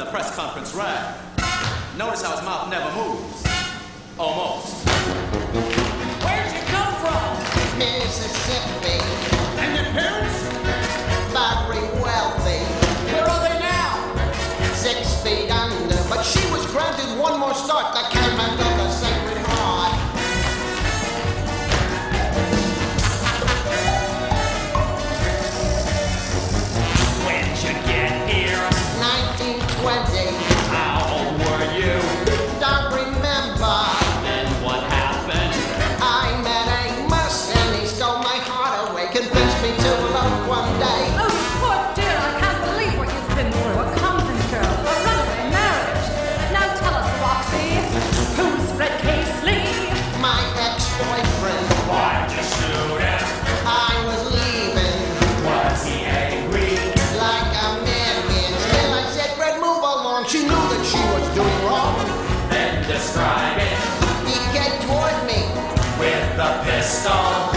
press conference rag. Notice how his mouth never moves. Almost. Where'd you come from? Mississippi. And your parents? Very wealthy. Where are they now? 6 feet under. But she was granted one more start. The camera of the Sacred Heart. When'd you get here? 1920. How old were you? Don't remember. Then what happened? I met Amos and he stole my heart away. Convinced me to elope one day. Oh, poor dear, I can't believe what you've been through. A convent girl, a runaway marriage. Now tell us, Roxy, who's Fred Casely? My ex-boyfriend. Why'd you shoot him? I was leaving. Was he angry? Like a madman. Still I said, Fred, move along. She knew that she was doing wrong. Then describe it He came toward me. with the pistol.